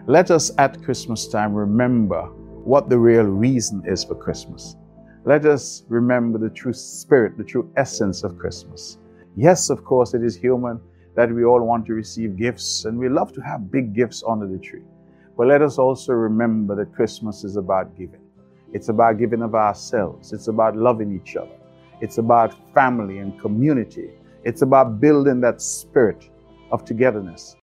Let us at Christmas time remember what the real reason is for Christmas. Let us remember the true spirit, the true essence of Christmas. Yes, of course, it is human that we all want to receive gifts, and we love to have big gifts under the tree. But let us also remember that Christmas is about giving. It's about giving of ourselves. It's about loving each other. It's about family and community. It's about building that spirit of togetherness.